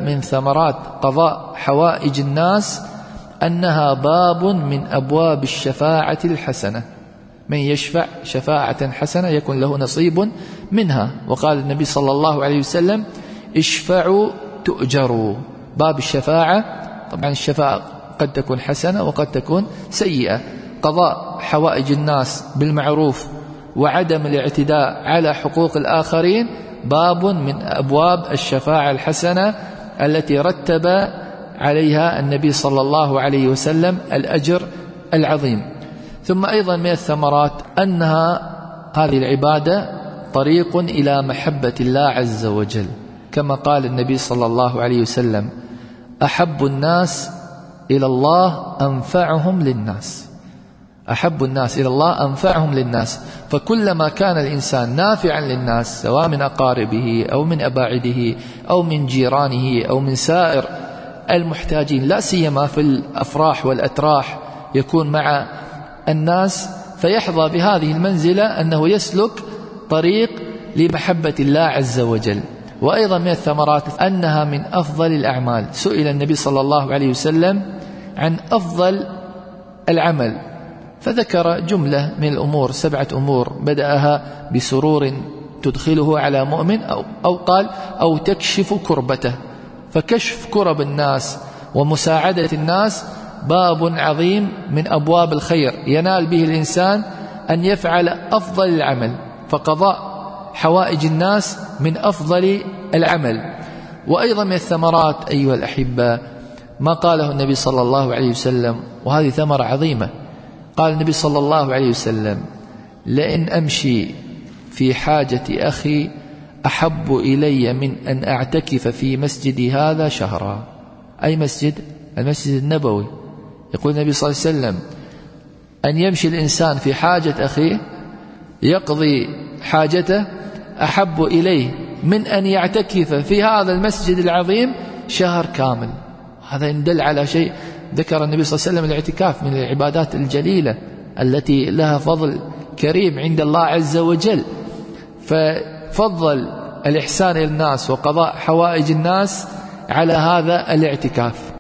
من ثمرات قضاء حوائج الناس أنها باب من أبواب الشفاعة الحسنة، من يشفع شفاعة حسنة يكون له نصيب منها. وقال النبي صلى الله عليه وسلم: اشفعوا تؤجروا. باب الشفاعة، طبعا الشفاعة قد تكون حسنة وقد تكون سيئة. قضاء حوائج الناس بالمعروف وعدم الاعتداء على حقوق الآخرين باب من أبواب الشفاعة الحسنة التي رتب عليها النبي صلى الله عليه وسلم الأجر العظيم. ثم أيضا من الثمرات أنها هذه العبادة طريق إلى محبة الله عز وجل، كما قال النبي صلى الله عليه وسلم: أحب الناس إلى الله أنفعهم للناس. أحب الناس إلى الله أنفعهم للناس. فكلما كان الإنسان نافعا للناس سواء من أقاربه أو من أباعده أو من جيرانه أو من سائر المحتاجين، لا سيما في الأفراح والأتراح يكون مع الناس، فيحظى بهذه المنزلة أنه يسلك طريق لمحبة الله عز وجل. وأيضا من الثمرات أنها من أفضل الأعمال. سئل النبي صلى الله عليه وسلم عن أفضل العمل فذكر جملة من الأمور، 7 أمور، بدأها بسرور تدخله على مؤمن أو قال أو تكشف كربته. فكشف كرب الناس ومساعدة الناس باب عظيم من أبواب الخير ينال به الإنسان أن يفعل أفضل العمل. فقضاء حوائج الناس من أفضل العمل. وأيضا من الثمرات أيها الأحبة ما قاله النبي صلى الله عليه وسلم، وهذه ثمرة عظيمة. قال النبي صلى الله عليه وسلم: لئن أمشي في حاجة أخي أحب إلي من أن أعتكف في مسجدي هذا شهرا. أي مسجد؟ المسجد النبوي. يقول النبي صلى الله عليه وسلم: أن يمشي الإنسان في حاجة أخيه يقضي حاجته أحب إليه من أن يعتكف في هذا المسجد العظيم شهر كامل. هذا يدل على شيء. ذكر النبي صلى الله عليه وسلم الاعتكاف من العبادات الجليلة التي لها فضل كريم عند الله عز وجل. ففضل الإحسان إلى الناس وقضاء حوائج الناس على هذا الاعتكاف.